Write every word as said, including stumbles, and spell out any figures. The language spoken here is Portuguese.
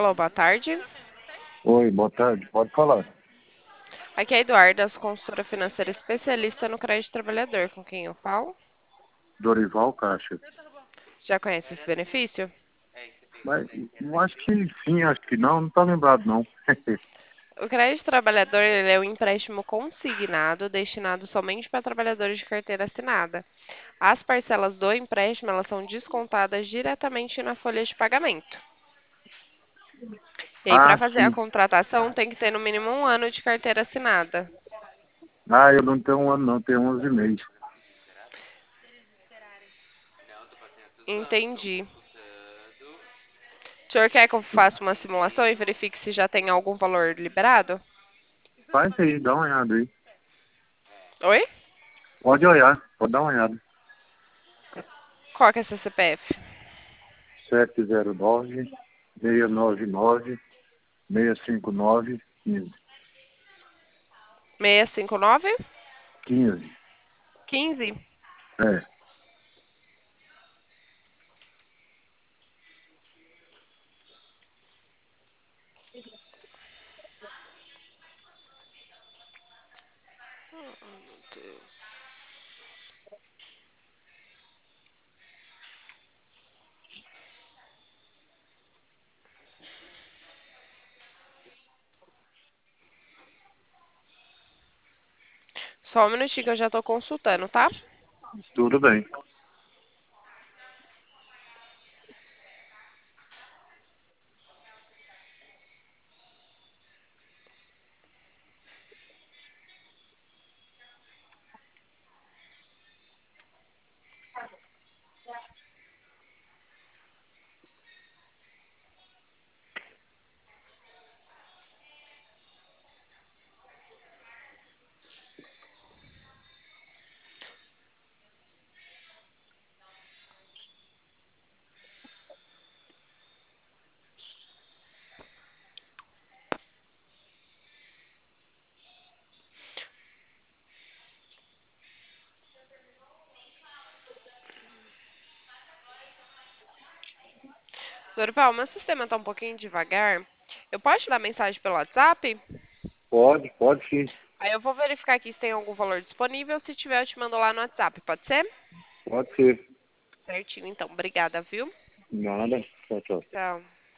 Alô, boa tarde. Oi, boa tarde. Pode falar. Aqui é a Eduarda, sua consultora financeira especialista no crédito trabalhador, com quem eu falo. Dorival Caixa. Já conhece esse benefício? Mas eu acho que sim, acho que não. Não tá lembrado, não. O crédito trabalhador ele é um empréstimo consignado destinado somente para trabalhadores de carteira assinada. As parcelas do empréstimo elas são descontadas diretamente na folha de pagamento. E aí, para Ah, fazer a sim. contratação, tem que ter no mínimo um ano de carteira assinada. Ah, eu não tenho um ano, não. Tenho onze meses. Entendi. O senhor quer que eu faça uma simulação e verifique se já tem algum valor liberado? Faz aí, dá uma olhada aí. Oi? Pode olhar, pode dar uma olhada. Qual que é seu C P F? sete zero nove, seis nove nove, seis cinco nove, quinze. seiscentos e cinquenta e nove? quinze. quinze? É. Oh, meu Deus. Só um minutinho que eu já tô consultando, tá? Tudo bem. Dorival, meu sistema tá um pouquinho devagar. Eu posso te dar mensagem pelo WhatsApp? Pode, pode sim. Aí eu vou verificar aqui se tem algum valor disponível. Se tiver, eu te mando lá no WhatsApp. Pode ser? Pode ser. Certinho, então. Obrigada, viu? Nada. Tchau, tchau. Tchau.